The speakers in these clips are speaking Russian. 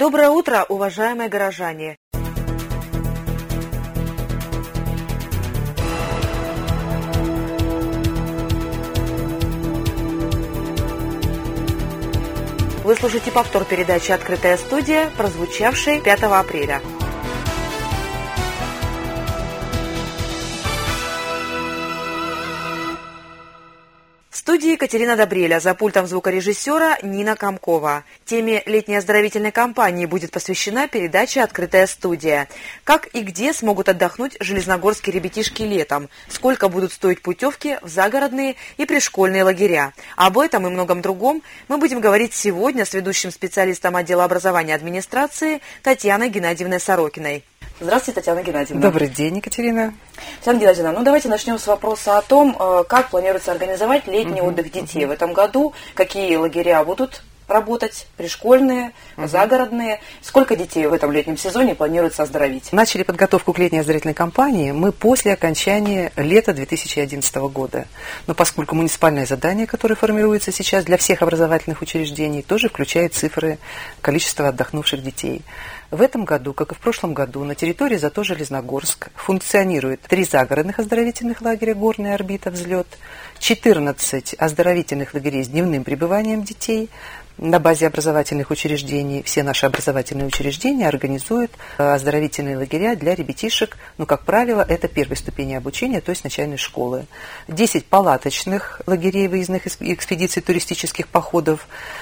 Доброе утро, уважаемые горожане! Вы слушаете повтор передачи «Открытая студия», прозвучавшей 5 апреля. В студии Екатерина Добреля, за пультом звукорежиссера Нина Комкова. Теме летней оздоровительной кампании будет посвящена передача «Открытая студия». Как и где смогут отдохнуть железногорские ребятишки летом? Сколько будут стоить путевки в загородные и пришкольные лагеря? Об этом и многом другом мы будем говорить сегодня с ведущим специалистом отдела образования и администрации Татьяной Геннадьевной Сорокиной. Здравствуйте, Татьяна Геннадьевна. Добрый день, Екатерина. Татьяна Геннадьевна, давайте начнем с вопроса о том, как планируется организовать летний отдых детей в этом году, какие лагеря будут работать, пришкольные, загородные. Сколько детей в этом летнем сезоне планируется оздоровить? Начали подготовку к летней оздоровительной кампании мы после окончания лета 2011 года. Но поскольку муниципальное задание, которое формируется сейчас для всех образовательных учреждений, тоже включает цифры количества отдохнувших детей. В этом году, как и в прошлом году, на территории ЗАТО Железногорск функционирует 3 загородных оздоровительных лагеря «Горная орбита», «Взлет», 14 оздоровительных лагерей с дневным пребыванием детей. На базе образовательных учреждений все наши образовательные учреждения организуют оздоровительные лагеря для ребятишек, как правило, это первой ступени обучения, то есть начальной школы. 10 палаточных лагерей выездных экспедиций туристических походов.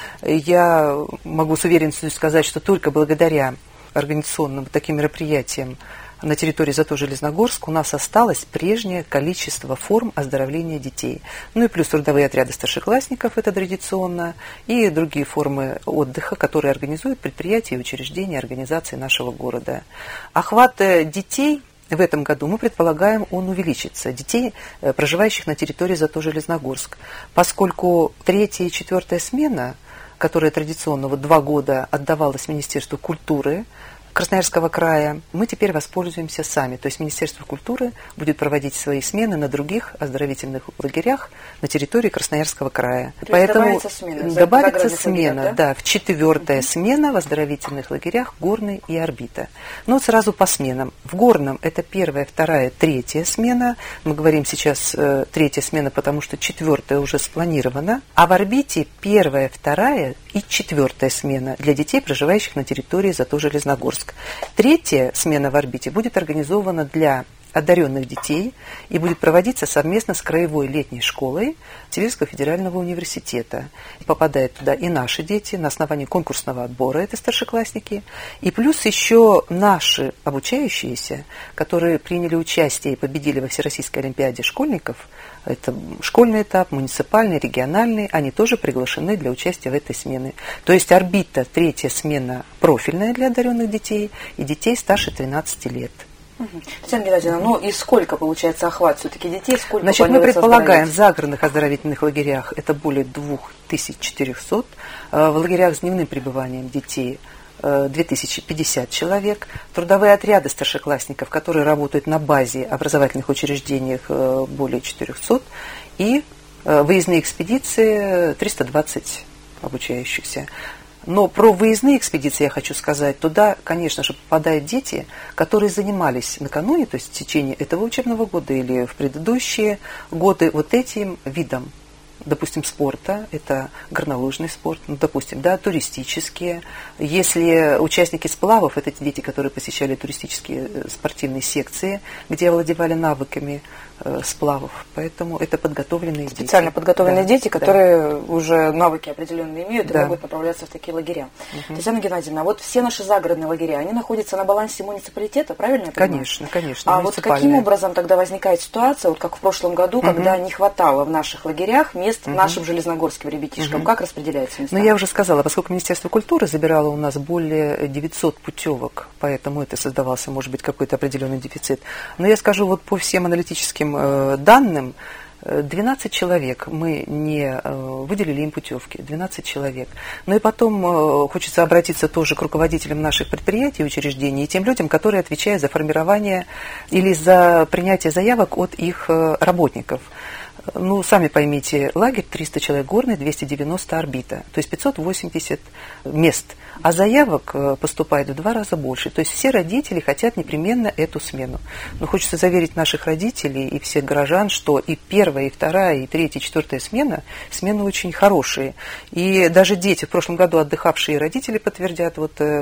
Я могу с уверенностью сказать, что только благодаря организационным таким мероприятиям на территории ЗАТО Железногорск у нас осталось прежнее количество форм оздоровления детей. И плюс трудовые отряды старшеклассников, это традиционно, и другие формы отдыха, которые организуют предприятия и учреждения, организации нашего города. Охват детей в этом году, мы предполагаем, он увеличится. Детей, проживающих на территории ЗАТО Железногорск. Поскольку 3-я и 4-я смена, которая традиционно 2 года отдавалась Министерству культуры Красноярского края, мы теперь воспользуемся сами. То есть Министерство культуры будет проводить свои смены на других оздоровительных лагерях на территории Красноярского края. То поэтому добавится смена, да, в 4-я смена в оздоровительных лагерях «Горный» и «Орбита». Сразу по сменам. В «Горном» это 1-я, 2-я, 3-я смена. Мы говорим сейчас 3-я смена, потому что 4-я уже спланирована. А в «Орбите» 1-я, 2-я и 4-я смена для детей, проживающих на территории ЗАТО Железногорск. 3-я смена в «Орбите» будет организована для одаренных детей и будет проводиться совместно с краевой летней школой Сибирского федерального университета. Попадают туда и наши дети на основании конкурсного отбора, это старшеклассники, и плюс еще наши обучающиеся, которые приняли участие и победили во Всероссийской олимпиаде школьников. Это школьный этап, муниципальный, региональный, они тоже приглашены для участия в этой смене. То есть «Орбита», 3-я смена профильная для одаренных детей и детей старше 13 лет. Татьяна Геннадьевна, и сколько получается охват все-таки детей? Сколько мы предполагаем, в загородных оздоровительных лагерях это более 2400, в лагерях с дневным пребыванием детей 2050 человек, трудовые отряды старшеклассников, которые работают на базе образовательных учреждений, более 400, и выездные экспедиции 320 обучающихся. Но про выездные экспедиции я хочу сказать, туда, конечно же, попадают дети, которые занимались накануне, то есть в течение этого учебного года или в предыдущие годы этим видом, допустим, спорта, это горнолыжный спорт, допустим, туристические. Если участники сплавов, это те дети, которые посещали туристические спортивные секции, где овладевали навыками сплавов. Поэтому это подготовленные дети. Специально подготовленные дети, которые уже навыки определенные имеют и могут направляться в такие лагеря. Татьяна Геннадьевна, все наши загородные лагеря, они находятся на балансе муниципалитета, правильно я понимаю? Конечно. А каким образом тогда возникает ситуация, как в прошлом году, когда не хватало в наших лагерях мест нашим железногорским ребятишкам? Как распределяются места? Я уже сказала, поскольку Министерство культуры забирало у нас более 900 путевок, поэтому это создавался, может быть, какой-то определенный дефицит. Но я скажу по всем аналитическим данным, 12 человек мы не выделили им путевки, 12 человек. И потом хочется обратиться тоже к руководителям наших предприятий и учреждений и тем людям, которые отвечают за формирование или за принятие заявок от их работников. Ну, сами поймите, лагерь 300 человек горный, 290 орбита, то есть 580 мест. А заявок поступает в 2 раза больше. То есть все родители хотят непременно эту смену. Но хочется заверить наших родителей и всех горожан, что и 1-я, и 2-я, и 3-я, и 4-я смены очень хорошие. И даже дети, в прошлом году отдыхавшие родители подтвердят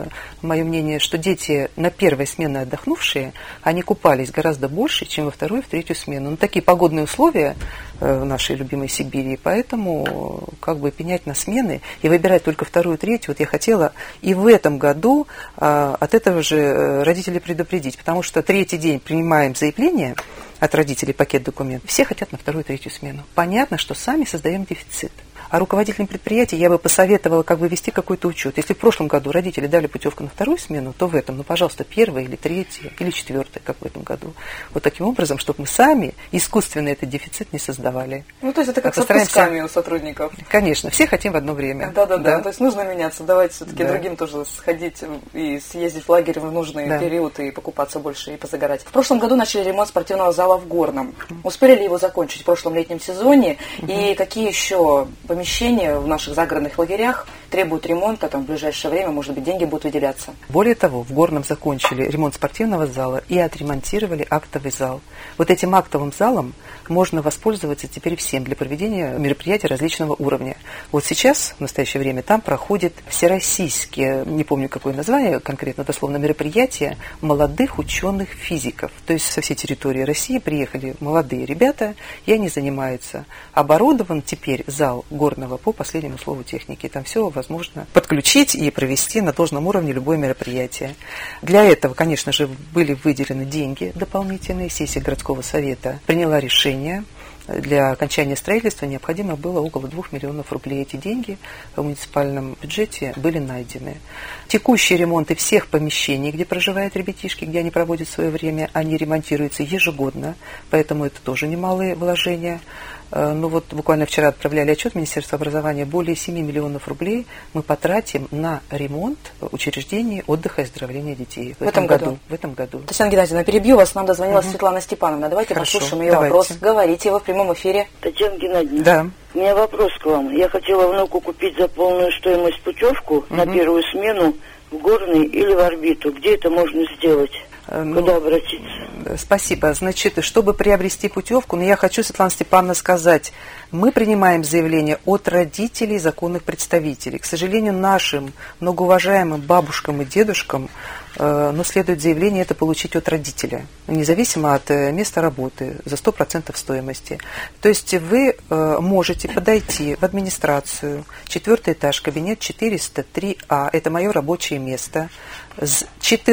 мое мнение, что дети на 1-й смене отдохнувшие, они купались гораздо больше, чем во 2-ю и в 3-ю смену. Ну, такие погодные условия в нашей любимой Сибири, поэтому пенять на смены и выбирать только 2-ю и 3-ю, вот я хотела и в этом году от этого же родителей предупредить, потому что 3-й день принимаем заявление от родителей, пакет документов, все хотят на 2-ю и 3-ю смену. Понятно, что сами создаем дефицит. А руководителям предприятий я бы посоветовала вести какой-то учет. Если в прошлом году родители дали путевку на 2-ю смену, то в этом, пожалуйста, 1-я или 3-я или 4-я, как в этом году. Вот таким образом, чтобы мы сами искусственно этот дефицит не создавали. Ну, то есть это как с отпусками у сотрудников. Конечно, все хотим в одно время. Да. То есть нужно меняться. Давайте все-таки другим тоже сходить и съездить в лагерь в нужный период и покупаться больше и позагорать. В прошлом году начали ремонт спортивного зала в Горном. Успели ли его закончить в прошлом летнем сезоне? И какие еще помещения в наших загородных лагерях требуют ремонта, в ближайшее время, может быть, деньги будут выделяться? Более того, в Горном закончили ремонт спортивного зала и отремонтировали актовый зал. Вот этим актовым залом можно воспользоваться теперь всем для проведения мероприятий различного уровня. Вот сейчас, в настоящее время, там проходит всероссийские, не помню какое название конкретно, дословно, мероприятие молодых ученых-физиков. То есть со всей территории России приехали молодые ребята, и они занимаются. Оборудован теперь зал Горного по последнему слову техники. Там все возможно подключить и провести на должном уровне любое мероприятие. Для этого, конечно же, были выделены деньги дополнительные. Сессия городского совета приняла решение. Для окончания строительства необходимо было около 2 миллионов рублей. Эти деньги в муниципальном бюджете были найдены. Текущие ремонты всех помещений, где проживают ребятишки, где они проводят свое время, они ремонтируются ежегодно, поэтому это тоже немалые вложения. Буквально вчера отправляли отчет Министерства образования. Более 7 миллионов рублей мы потратим на ремонт учреждений отдыха и оздоровления детей в этом году. Татьяна Геннадьевна, перебью вас. Нам дозвонилась Светлана Степановна. Давайте послушаем ее вопрос. Говорите его в прямом эфире. Татьяна Геннадьевна. Да. У меня вопрос к вам. Я хотела внуку купить за полную стоимость путевку на 1-ю смену в Горный или в орбиту. Где это можно сделать? Куда обратиться? Спасибо. Значит, чтобы приобрести путевку, я хочу, Светлана Степановна, сказать, мы принимаем заявление от родителей законных представителей. К сожалению, нашим многоуважаемым бабушкам и дедушкам следует заявление это получить от родителя, независимо от места работы, за 100% стоимости. То есть вы можете подойти в администрацию, 4-й этаж, кабинет 403А, это мое рабочее место, с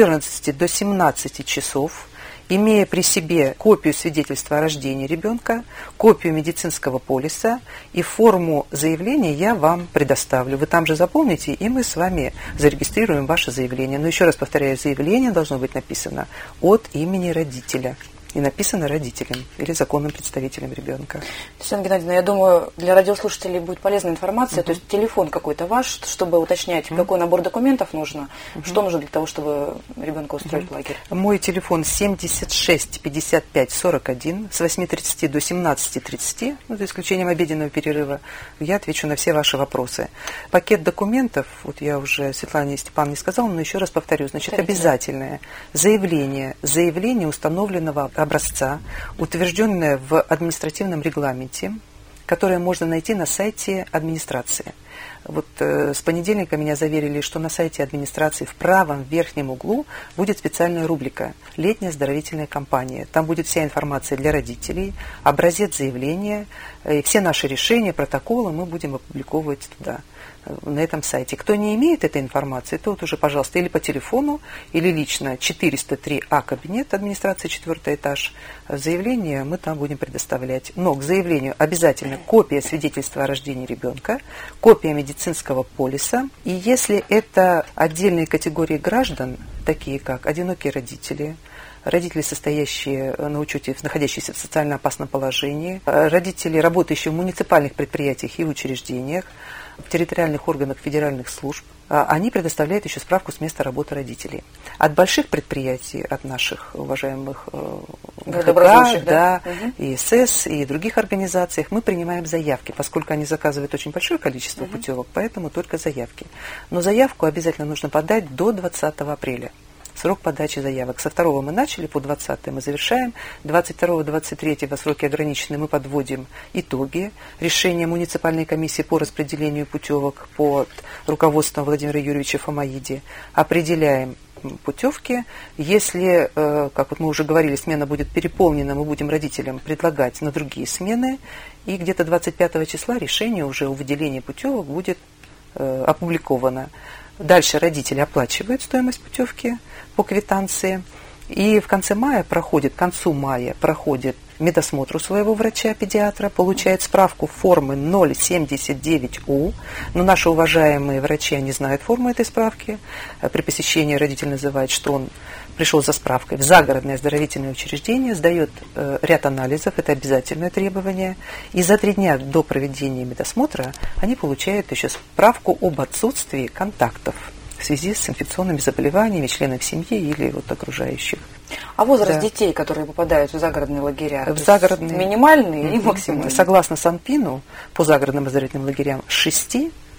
14 до 17 часов, имея при себе копию свидетельства о рождении ребенка, копию медицинского полиса и форму заявления я вам предоставлю. Вы там же заполните, и мы с вами зарегистрируем ваше заявление. Но еще раз повторяю, заявление должно быть написано от имени родителя. И написано родителям или законным представителям ребенка. Татьяна Геннадьевна, я думаю, для радиослушателей будет полезная информация. То есть телефон какой-то ваш, чтобы уточнять, какой набор документов нужно, что нужно для того, чтобы ребенка устроить в лагерь. Мой телефон 76 55 41 с 8:30 до 17:30, за исключением обеденного перерыва. Я отвечу на все ваши вопросы. Пакет документов, я уже Светлане Степановне сказала, но еще раз повторю, значит, обязательное заявление установленного образца, утвержденное в административном регламенте, которое можно найти на сайте администрации. С понедельника меня заверили, что на сайте администрации в правом верхнем углу будет специальная рубрика «Летняя оздоровительная кампания». Там будет вся информация для родителей, образец заявления, и все наши решения, протоколы мы будем опубликовывать туда, на этом сайте. Кто не имеет этой информации, тот уже, пожалуйста, или по телефону, или лично 403А кабинет администрации, 4-й этаж. Заявление мы там будем предоставлять. Но к заявлению обязательно копия свидетельства о рождении ребенка, копия медицинского полиса. И если это отдельные категории граждан, такие как одинокие родители, родители, состоящие на учете, находящиеся в социально опасном положении, родители, работающие в муниципальных предприятиях и учреждениях, территориальных органах федеральных служб. Они предоставляют еще справку с места работы родителей. От больших предприятий, от наших уважаемых ГХК, ИСС и других организаций мы принимаем заявки, поскольку они заказывают очень большое количество путевок, поэтому только заявки. Но заявку обязательно нужно подать до 20 апреля. Срок подачи заявок. Со 2 мы начали, по 20 мы завершаем. 22-23 сроки ограничены, мы подводим итоги. Решение муниципальной комиссии по распределению путевок под руководством Владимира Юрьевича Фомаиди. Определяем путевки. Если, как вот мы уже говорили, смена будет переполнена, мы будем родителям предлагать на другие смены. И где-то 25 числа решение уже о выделении путевок будет опубликовано. Дальше родители оплачивают стоимость путевки по квитанции. И в конце мая к концу мая проходит медосмотр у своего врача-педиатра, получает справку формы 079У. Но наши уважаемые врачи, они знают форму этой справки. При посещении родитель называет, что он пришел за справкой в загородное оздоровительное учреждение, сдает ряд анализов, это обязательное требование. И за 3 дня до проведения медосмотра они получают еще справку об отсутствии контактов в связи с инфекционными заболеваниями членов семьи или вот окружающих. А возраст детей, которые попадают в загородные лагеря, минимальный и максимальный? Согласно Санпину, по загородным оздоровительным лагерям с 6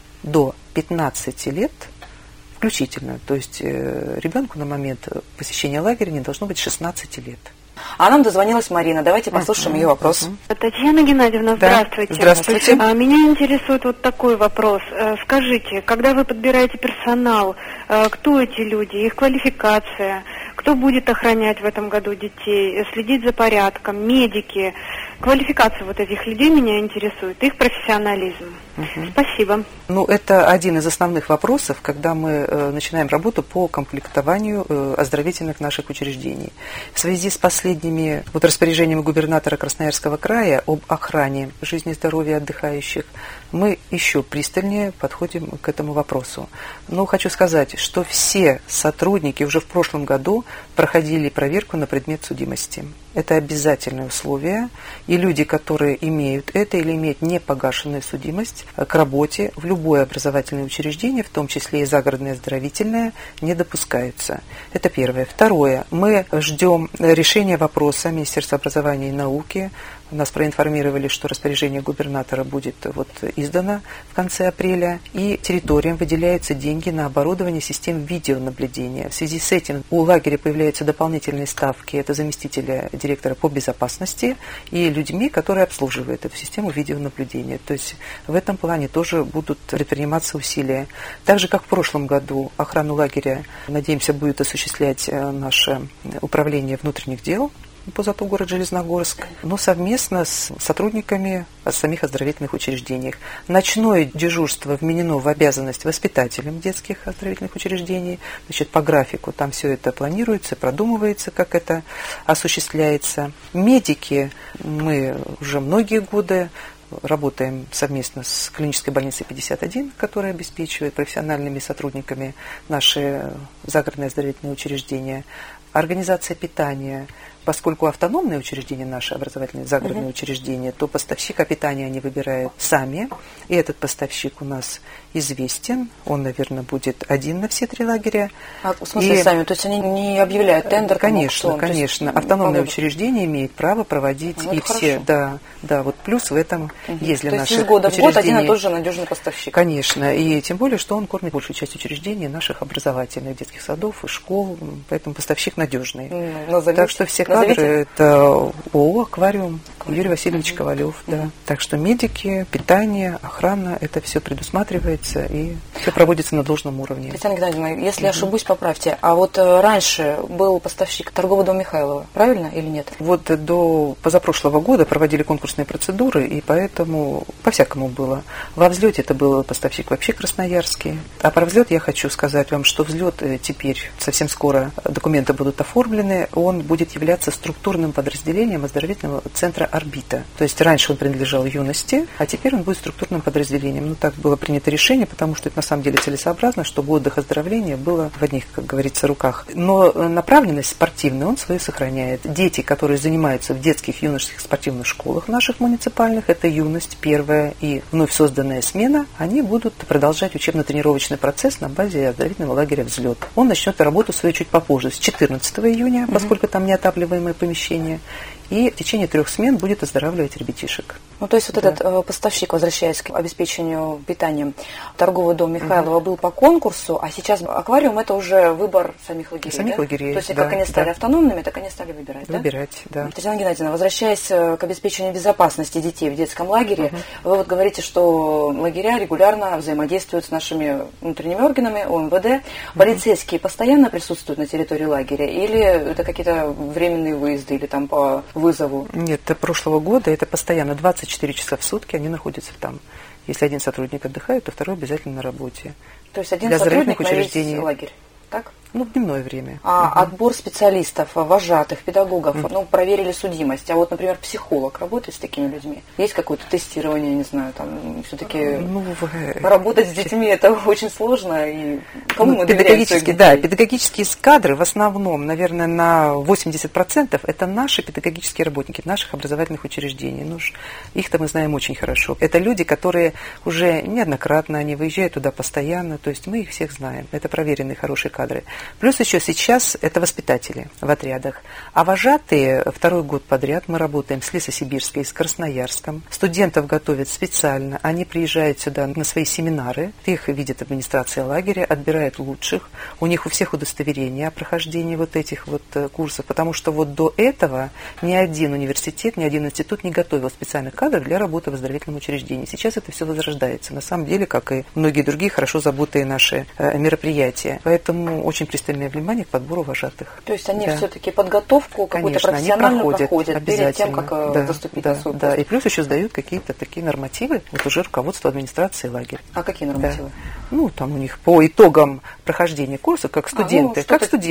до 15 лет включительно. То есть ребенку на момент посещения лагеря не должно быть 16 лет. А нам дозвонилась Марина. Давайте послушаем ее вопрос. Татьяна Геннадьевна, здравствуйте. Здравствуйте. Меня интересует вот такой вопрос. Скажите, когда вы подбираете персонал, кто эти люди, их квалификация, кто будет охранять в этом году детей, следить за порядком, медики? Квалификация вот этих людей меня интересует, их профессионализм. Спасибо. Это один из основных вопросов, когда мы начинаем работу по комплектованию оздоровительных наших учреждений. В связи с последними распоряжениями губернатора Красноярского края об охране жизни и здоровья отдыхающих, мы еще пристальнее подходим к этому вопросу. Но хочу сказать, что все сотрудники уже в прошлом году проходили проверку на предмет судимости. Это обязательное условие, и люди, которые имеют это или имеют непогашенную судимость к работе в любое образовательное учреждение, в том числе и загородное оздоровительное, не допускаются. Это первое. Второе. Мы ждем решения вопроса Министерства образования и науки. Нас проинформировали, что распоряжение губернатора будет издано в конце апреля, и территориям выделяются деньги на оборудование систем видеонаблюдения. В связи с этим у лагеря появляются дополнительные ставки, это заместителя директора по безопасности и людьми, которые обслуживают эту систему видеонаблюдения. То есть в этом плане тоже будут предприниматься усилия. Так же, как в прошлом году, охрану лагеря, надеемся, будет осуществлять наше управление внутренних дел по ЗАТУ город Железногорск, но совместно с сотрудниками самих оздоровительных учреждений. Ночное дежурство вменено в обязанность воспитателям детских оздоровительных учреждений. По графику там все это планируется, продумывается, как это осуществляется. Медики, мы уже многие годы работаем совместно с клинической больницей 51, которая обеспечивает профессиональными сотрудниками наши загородные оздоровительные учреждения. Организация питания. Поскольку автономные учреждения, наши образовательные загородные учреждения, то поставщика питания они выбирают сами. И этот поставщик у нас известен. Он, наверное, будет один на все 3 лагеря. В смысле сами? То есть они не объявляют тендер? Конечно, конечно. Автономное учреждение имеет право проводить и все. Да, плюс в этом есть для наших учреждений. То есть из года в год один и тот же надежный поставщик. Конечно. И тем более, что он кормит большую часть учреждений наших образовательных, детских садов и школ. Поэтому поставщик надежный. Так что все кадры это ООО «Аквариум», Юрий Васильевич Ковалев. Да. Так что медики, питание, охрана, это все предусматривается и все проводится на должном уровне. Татьяна Геннадьевна, если ошибусь, поправьте. А раньше был поставщик торговый дом Михайлова, правильно или нет? До позапрошлого года проводили конкурсные процедуры, и поэтому по-всякому было. Во взлете это был поставщик вообще красноярский. А про взлет я хочу сказать вам, что взлет теперь совсем скоро документы будут оформлены, он будет являться структурным подразделением оздоровительного центра «Орбита». То есть раньше он принадлежал юности, а теперь он будет структурным подразделением. Так было принято решение, потому что это на самом деле целесообразно, чтобы отдых, оздоровление было в одних, как говорится, руках. Но направленность спортивная он свою сохраняет. Дети, которые занимаются в детских, юношеских спортивных школах наших муниципальных, это юность, первая и вновь созданная смена, они будут продолжать учебно-тренировочный процесс на базе оздоровительного лагеря «Взлет». Он начнет работу свою чуть попозже, с 14 июня, поскольку там неотапливаемое помещение, и в течение 3 смен будет оздоравливать ребятишек. Ну, то есть вот этот поставщик, возвращаясь к обеспечению питанием, торговый дом Михайлова был по конкурсу, а сейчас аквариум – это уже выбор самих лагерей, самих лагерей, То есть как они стали автономными, так они стали выбирать, Выбирать, да? Татьяна Геннадьевна, возвращаясь к обеспечению безопасности детей в детском лагере, вы вот говорите, что лагеря регулярно взаимодействуют с нашими внутренними органами, ОМВД. Полицейские постоянно присутствуют на территории лагеря или это какие-то временные выезды или там по вызову? Нет, до прошлого года это постоянно 24 часа в сутки они находятся там. Если один сотрудник отдыхает, то второй обязательно на работе. То есть один сотрудник на весь лагерь, так? Ну, в дневное время. Отбор специалистов, вожатых, педагогов, проверили судимость. А вот, например, психолог работает с такими людьми? Есть какое-то тестирование, не знаю, там, все-таки работать с детьми это очень сложно. И кому мы доверяем своих детей? Да, педагогические кадры в основном, наверное, на 80% это наши педагогические работники наших образовательных учреждений. Ну, их-то мы знаем очень хорошо. Это люди, которые уже неоднократно, они выезжают туда постоянно, то есть мы их всех знаем. Это проверенные хорошие кадры. Плюс еще сейчас это воспитатели в отрядах. А вожатые 2-й год подряд мы работаем с Лесосибирской, с Красноярском. Студентов готовят специально. Они приезжают сюда на свои семинары. Их видит администрация лагеря, отбирает лучших. У них у всех удостоверения о прохождении вот этих вот курсов. Потому что вот до этого ни один университет, ни один институт не готовил специальных кадров для работы в оздоровительном учреждении. Сейчас это все возрождается. На самом деле, как и многие другие хорошо забытые наши мероприятия. Поэтому очень пристальное внимание к подбору вожатых. То есть они все-таки подготовку какую-то профессиональную проходят перед тем, как заступить на свой пост. Да, и плюс еще сдают какие-то такие нормативы, вот уже руководство администрации лагеря. А какие нормативы? Да. Ну, там у них по итогам прохождения курса, как студенты,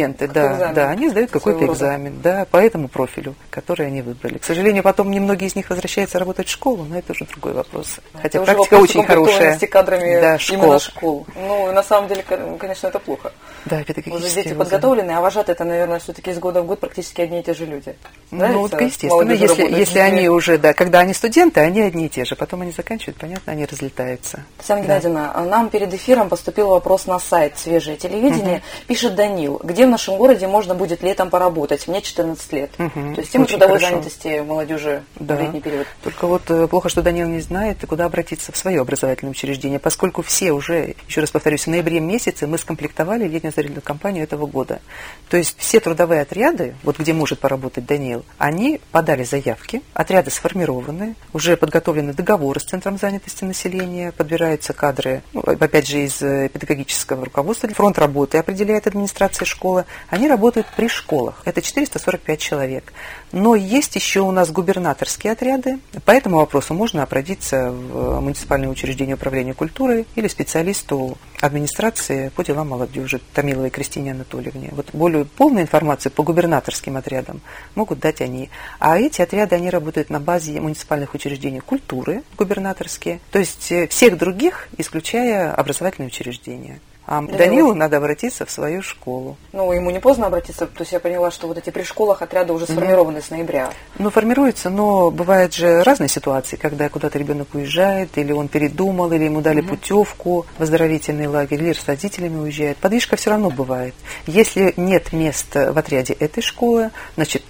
они сдают какой-то экзамен, по этому профилю, который они выбрали. К сожалению, потом немногие из них возвращаются работать в школу, но это уже другой вопрос. Хотя это практика очень хорошая. Кадрами именно школ. Ну, на самом деле, конечно, это плохо. Да, педагогические уже дети подготовлены, а вожатые это, наверное, все-таки из года в год практически одни и те же люди. Ну, вот, естественно, если они уже, когда они студенты, они одни и те же, потом они заканчивают, понятно, они разлетаются. Татьяна Геннадьевна, нам перед эфиром поступил вопрос на сайт «Свежее телевидение». Пишет Данил, где в нашем городе можно будет летом поработать? Мне 14 лет. То есть тема трудовой занятости молодежи в летний период. Только вот плохо, что Данил не знает, куда обратиться в свое образовательное учреждение, поскольку все уже, еще раз повторюсь, в ноябре месяце мы скомплектовали летнюю оздоровительную кампанию этого года. То есть все трудовые отряды, вот где может поработать Даниил, они подали заявки, отряды сформированы, уже подготовлены договоры с Центром занятости населения, подбираются кадры, опять же, из педагогического руководства. Фронт работы определяет администрация школы. Они работают при школах. Это 445 человек. Но есть еще у нас губернаторские отряды. По этому вопросу можно обратиться в муниципальное учреждение управления культурой или специалисту администрации по делам молодежи Томиловой Кристине Анатольевне. Вот более полную информацию по губернаторским отрядам могут дать они. А эти отряды, они работают на базе муниципальных учреждений культуры, губернаторские. То есть всех других, исключая образовательные учреждения. А Данилу надо обратиться в свою школу. Ну, ему не поздно обратиться, то есть я поняла, что вот эти при школах отряды уже сформированы с ноября. Ну, формируются, но бывают же разные ситуации, когда куда-то ребенок уезжает, или он передумал, или ему дали путевку в оздоровительный лагерь, или с родителями уезжает. Подвижка все равно бывает. Если нет мест в отряде этой школы, значит,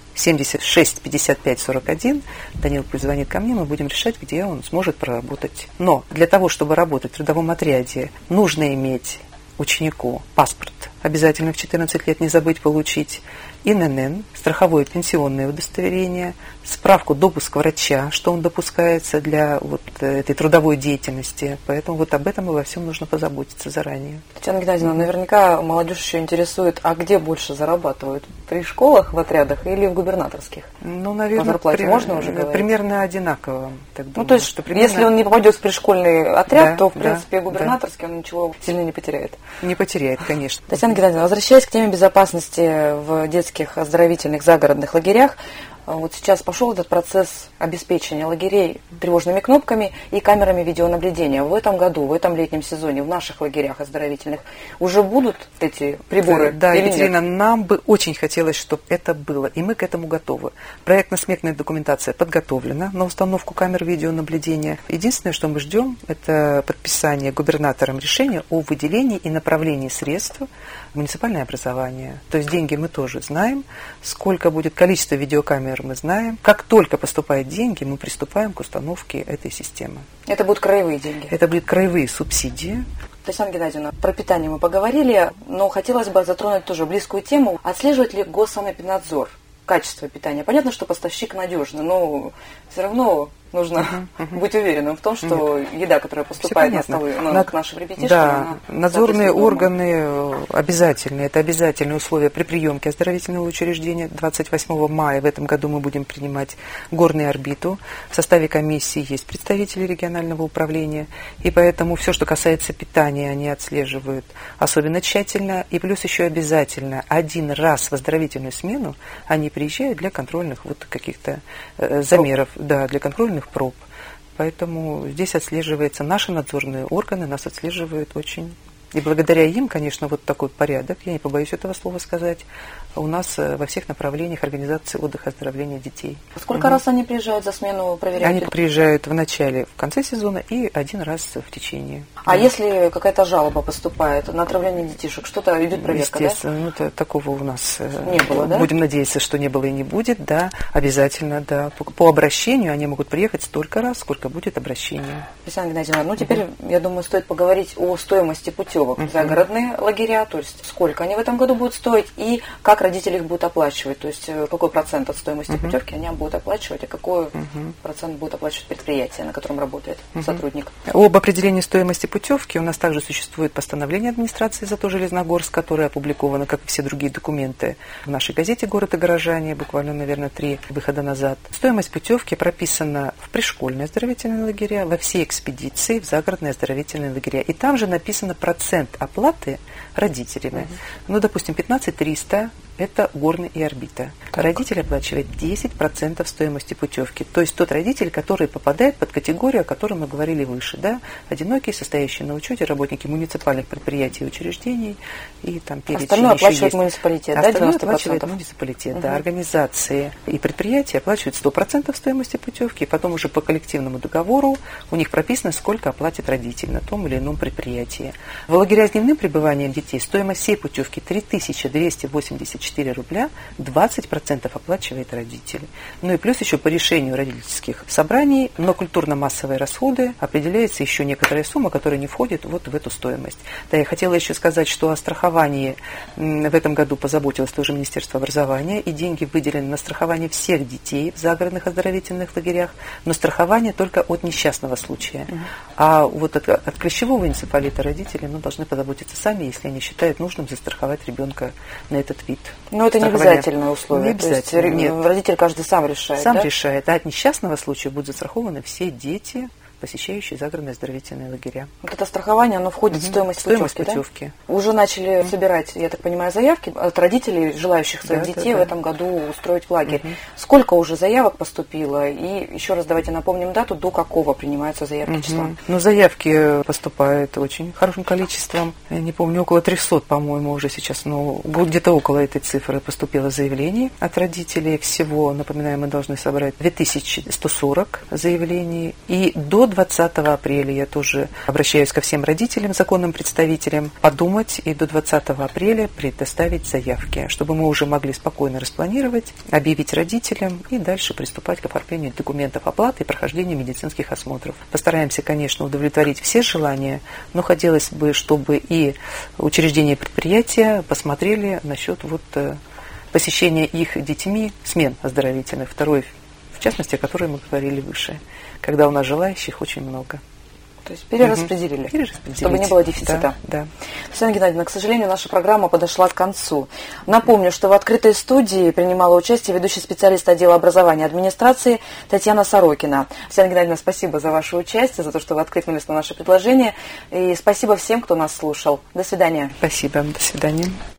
76 55 41, Данил пусть звонит ко мне, мы будем решать, где он сможет проработать. Но для того, чтобы работать в трудовом отряде, нужно иметь ученику паспорт. Обязательно в 14 лет не забыть получить ИНН, страховое пенсионное удостоверение, справку допуск врача, что он допускается для вот этой трудовой деятельности. Поэтому вот об этом и во всем нужно позаботиться заранее. Татьяна Геннадьевна, наверняка молодежь еще интересует, а где больше зарабатывают? При школах, в отрядах или в губернаторских? Ну, наверное, о зарплате можно уже говорить? Примерно одинаково. Так думаю, ну, то есть, что примерно... если он не попадет в пришкольный отряд, то, в принципе, губернаторский он ничего сильно не потеряет. Не потеряет, конечно. Татьяна Геннадьевна, возвращаясь к теме безопасности в детских оздоровительных загородных лагерях, вот сейчас пошел этот процесс обеспечения лагерей тревожными кнопками и камерами видеонаблюдения. В этом году, в этом летнем сезоне, в наших лагерях оздоровительных уже будут эти приборы? Да, Екатерина, нам бы очень хотелось, чтобы это было, и мы к этому готовы. Проектно-сметная документация подготовлена на установку камер видеонаблюдения. Единственное, что мы ждем, это подписание губернатором решения о выделении и направлении средств в муниципальное образование. То есть деньги мы тоже знаем, сколько будет количество видеокамер мы знаем. Как только поступают деньги, мы приступаем к установке этой системы. Это будут краевые деньги? Это будут краевые субсидии. Татьяна Геннадьевна, про питание мы поговорили, но хотелось бы затронуть тоже близкую тему. Отслеживает ли Госсанэпиднадзор качество питания? Понятно, что поставщик надежный, но все равно нужно быть уверенным в том, что еда, которая поступает на столы к нашим ребятишкам... Да, надзорные органы обязательны. Это обязательные условия при приемке оздоровительного учреждения. 28 мая в этом году мы будем принимать горную орбиту. В составе комиссии есть представители регионального управления. И поэтому все, что касается питания, они отслеживают особенно тщательно. И плюс еще обязательно один раз в оздоровительную смену они приезжают для контрольных вот каких-то замеров, да, для контрольных проб. Поэтому здесь отслеживается, наши надзорные органы нас отслеживают очень. И благодаря им, конечно, вот такой порядок, я не побоюсь этого слова сказать, у нас во всех направлениях организации отдыха и оздоровления детей. Сколько раз они приезжают за смену проверять? Они приезжают в начале, в конце сезона и один раз в течение. А если какая-то жалоба поступает на отравление детишек, что-то идет проверка, естественно, да? Такого у нас не было, да? Будем надеяться, что не было и не будет, да, обязательно, да. По обращению они могут приехать столько раз, сколько будет обращение. Татьяна Геннадьевна, теперь, я думаю, стоит поговорить о стоимости путевок в загородные лагеря, то есть сколько они в этом году будут стоить и как родители их будут оплачивать, то есть какой процент от стоимости путевки они будут оплачивать, а какой процент будет оплачивать предприятие, на котором работает сотрудник. Об определении стоимости путевки у нас также существует постановление администрации «Зато Железногорск», которое опубликовано, как и все другие документы, в нашей газете «Город и горожане», буквально, наверное, 3 выхода назад. Стоимость путевки прописана в пришкольные оздоровительные лагеря, во все экспедиции в загородные оздоровительные лагеря. И там же написано процент оплаты родителями. Ну, допустим, 15 300 это горный и орбита. Родитель оплачивает 10% стоимости путевки. То есть тот родитель, который попадает под категорию, о которой мы говорили выше, да, одинокие, состоящие на учете, работники муниципальных предприятий и учреждений, и там перечень. Остальное оплачивает муниципалитет, да, 90%? Оплачивает муниципалитет, да, организации и предприятия оплачивают 100% стоимости путевки, и потом уже по коллективному договору у них прописано, сколько оплатит родитель на том или ином предприятии. В лагеря с дневным пребыванием детей стоимость всей путевки 3284 рубля, 20% оплачивает родители. Ну и плюс еще по решению родительских собраний на культурно-массовые расходы определяется еще некоторая сумма, которая не входит вот в эту стоимость. Да, я хотела еще сказать, что о страховании в этом году позаботилось тоже Министерство образования, и деньги выделены на страхование всех детей в загородных оздоровительных лагерях, но страхование только от несчастного случая. А вот от клещевого энцефалита родители должны позаботиться сами, если они считают нужным застраховать ребенка на этот вид. Но это не обязательное условие. Не обязательно. То есть, нет. Родитель каждый сам решает. Сам решает. А от несчастного случая будут застрахованы все дети, посещающие загородные оздоровительные лагеря. Вот это страхование, оно входит в стоимость путевки, да? Уже начали собирать, я так понимаю, заявки от родителей, желающих своих детей в этом году устроить в лагерь. Сколько уже заявок поступило? И еще раз давайте напомним дату, до какого принимаются заявки числа. Ну, заявки поступают очень хорошим количеством. Я не помню, около 300, по-моему, уже сейчас, но где-то около этой цифры поступило заявлений от родителей. Всего, напоминаю, мы должны собрать 2140 заявлений. И до 20 апреля я тоже обращаюсь ко всем родителям, законным представителям, подумать и до 20 апреля предоставить заявки, чтобы мы уже могли спокойно распланировать, объявить родителям и дальше приступать к оформлению документов оплаты и прохождению медицинских осмотров. Постараемся, конечно, удовлетворить все желания, но хотелось бы, чтобы и учреждения и предприятия посмотрели насчет посещения их детьми смен оздоровительных, второй, в частности, о которой мы говорили выше, когда у нас желающих очень много. То есть перераспределили, чтобы не было дефицита. Да. Татьяна Геннадьевна, к сожалению, наша программа подошла к концу. Напомню, что в открытой студии принимала участие ведущий специалист отдела образования и администрации Татьяна Сорокина. Татьяна Геннадьевна, спасибо за ваше участие, за то, что вы откликнулись на наше предложение. И спасибо всем, кто нас слушал. До свидания. Спасибо. До свидания.